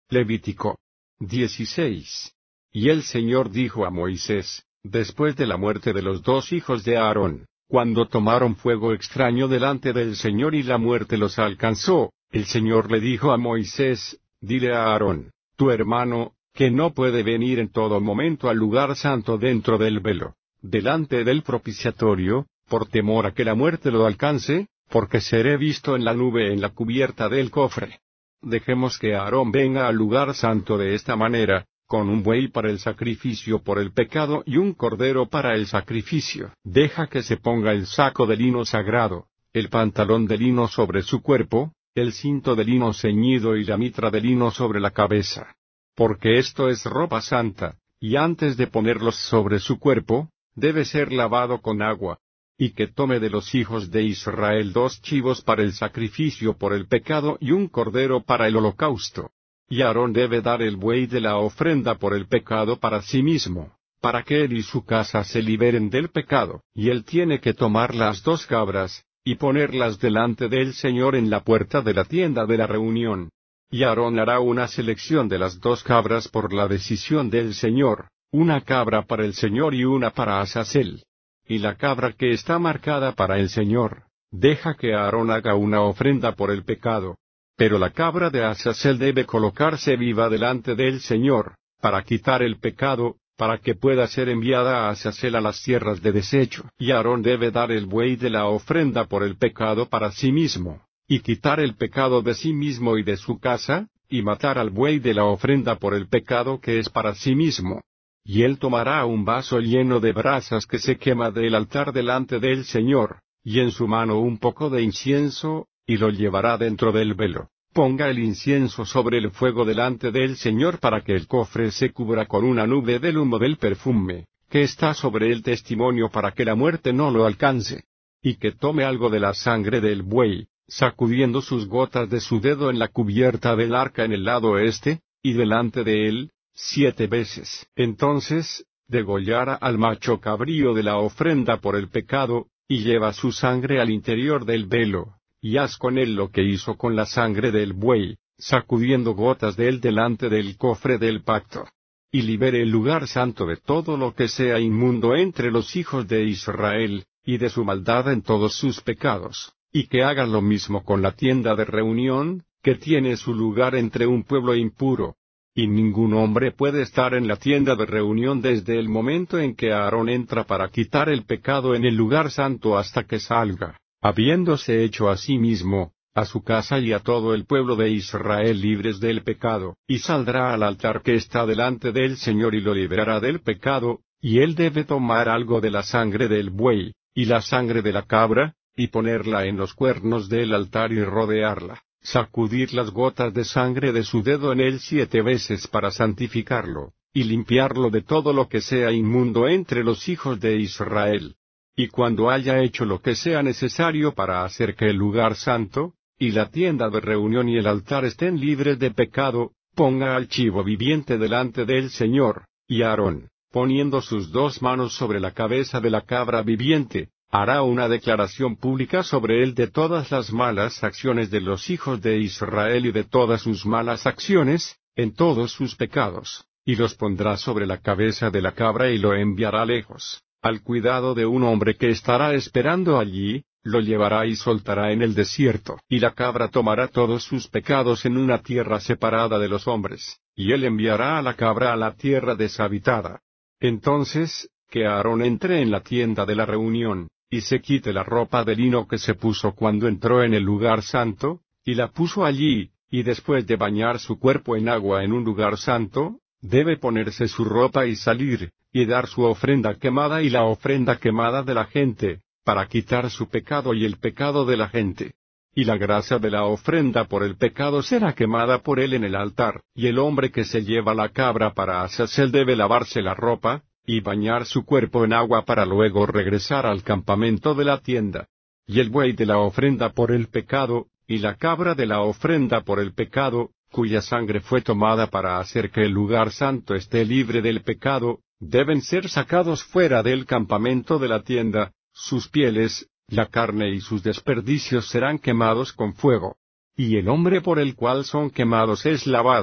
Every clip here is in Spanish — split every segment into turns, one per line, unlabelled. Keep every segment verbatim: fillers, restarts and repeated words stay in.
Levítico dieciséis. Y el Señor dijo a Moisés, después de la muerte de los dos hijos de Aarón, cuando tomaron fuego extraño delante del Señor y la muerte los alcanzó, el Señor le dijo a Moisés, dile a Aarón, tu hermano, que no puede venir en todo momento al lugar santo dentro del velo, delante del propiciatorio, por temor a que la muerte lo alcance, porque seré visto en la nube en la cubierta del cofre. Dejemos que Aarón venga al lugar santo de esta manera, con un buey para el sacrificio por el pecado y un cordero para el sacrificio. Deja que se ponga el saco de lino sagrado, el pantalón de lino sobre su cuerpo, el cinto de lino ceñido y la mitra de lino sobre la cabeza. Porque esto es ropa santa, y antes de ponerlos sobre su cuerpo, debe ser lavado con agua. Y que tome de los hijos de Israel dos chivos para el sacrificio por el pecado y un cordero para el holocausto. Y Aarón debe dar el buey de la ofrenda por el pecado para sí mismo, para que él y su casa se liberen del pecado. Y él tiene que tomar las dos cabras, y ponerlas delante del Señor en la puerta de la tienda de la reunión. Y Aarón hará una selección de las dos cabras por la decisión del Señor, una cabra para el Señor y una para Azazel. Y la cabra que está marcada para el Señor, deja que Aarón haga una ofrenda por el pecado. Pero la cabra de Azazel debe colocarse viva delante del Señor, para quitar el pecado, para que pueda ser enviada a Azazel a las tierras de desecho. Y Aarón debe dar el buey de la ofrenda por el pecado para sí mismo, y quitar el pecado de sí mismo y de su casa, y matar al buey de la ofrenda por el pecado que es para sí mismo. Y él tomará un vaso lleno de brasas que se quema del altar delante del Señor, y en su mano un poco de incienso, y lo llevará dentro del velo. Ponga el incienso sobre el fuego delante del Señor para que el cofre se cubra con una nube del humo del perfume, que está sobre el testimonio para que la muerte no lo alcance. Y que tome algo de la sangre del buey, sacudiendo sus gotas de su dedo en la cubierta del arca en el lado este, y delante de él, siete veces. Entonces, degollará al macho cabrío de la ofrenda por el pecado, y lleva su sangre al interior del velo, y haz con él lo que hizo con la sangre del buey, sacudiendo gotas de él delante del cofre del pacto. Y libere el lugar santo de todo lo que sea inmundo entre los hijos de Israel, y de su maldad en todos sus pecados, y que haga lo mismo con la tienda de reunión, que tiene su lugar entre un pueblo impuro. Y ningún hombre puede estar en la tienda de reunión desde el momento en que Aarón entra para quitar el pecado en el lugar santo hasta que salga, habiéndose hecho a sí mismo, a su casa y a todo el pueblo de Israel libres del pecado, y saldrá al altar que está delante del Señor y lo liberará del pecado, y él debe tomar algo de la sangre del buey, y la sangre de la cabra, y ponerla en los cuernos del altar y rodearla. Sacudir las gotas de sangre de su dedo en él siete veces para santificarlo, y limpiarlo de todo lo que sea inmundo entre los hijos de Israel. Y cuando haya hecho lo que sea necesario para hacer que el lugar santo, y la tienda de reunión y el altar estén libres de pecado, ponga al chivo viviente delante del Señor, y Aarón, poniendo sus dos manos sobre la cabeza de la cabra viviente, hará una declaración pública sobre él de todas las malas acciones de los hijos de Israel y de todas sus malas acciones, en todos sus pecados, y los pondrá sobre la cabeza de la cabra y lo enviará lejos, al cuidado de un hombre que estará esperando allí, lo llevará y soltará en el desierto. Y la cabra tomará todos sus pecados en una tierra separada de los hombres, y él enviará a la cabra a la tierra deshabitada. Entonces, que Aarón entre en la tienda de la reunión, y se quite la ropa de lino que se puso cuando entró en el lugar santo, y la puso allí, y después de bañar su cuerpo en agua en un lugar santo, debe ponerse su ropa y salir, y dar su ofrenda quemada y la ofrenda quemada de la gente, para quitar su pecado y el pecado de la gente. Y la grasa de la ofrenda por el pecado será quemada por él en el altar, y el hombre que se lleva la cabra para Azazel debe lavarse la ropa, y bañar su cuerpo en agua para luego regresar al campamento de la tienda. Y el buey de la ofrenda por el pecado, y la cabra de la ofrenda por el pecado, cuya sangre fue tomada para hacer que el lugar santo esté libre del pecado, deben ser sacados fuera del campamento de la tienda, sus pieles, la carne y sus desperdicios serán quemados con fuego. Y el hombre por el cual son quemados es lavado,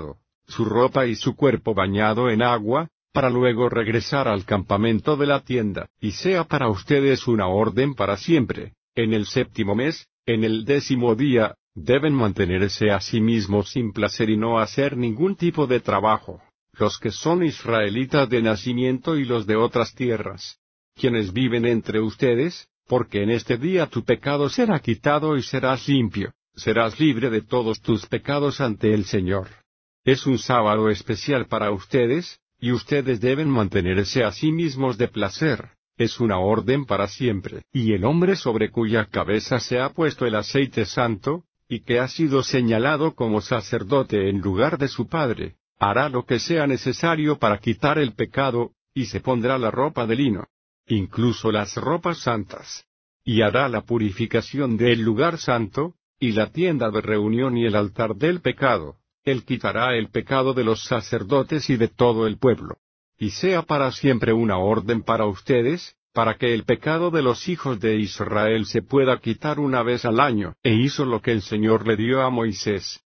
su ropa y su cuerpo bañado en agua, para luego regresar al campamento de la tienda, y sea para ustedes una orden para siempre. En el séptimo mes, en el décimo día, deben mantenerse a sí mismos sin placer y no hacer ningún tipo de trabajo, los que son israelitas de nacimiento y los de otras tierras, quienes viven entre ustedes, porque en este día tu pecado será quitado y serás limpio, serás libre de todos tus pecados ante el Señor. Es un sábado especial para ustedes, y ustedes deben mantenerse a sí mismos de placer. Es una orden para siempre. Y el hombre sobre cuya cabeza se ha puesto el aceite santo, y que ha sido señalado como sacerdote en lugar de su padre, hará lo que sea necesario para quitar el pecado, y se pondrá la ropa de lino, incluso las ropas santas. Y hará la purificación del lugar santo, y la tienda de reunión y el altar del pecado. Él quitará el pecado de los sacerdotes y de todo el pueblo. Y sea para siempre una orden para ustedes, para que el pecado de los hijos de Israel se pueda quitar una vez al año. E hizo lo que el Señor le dio a Moisés.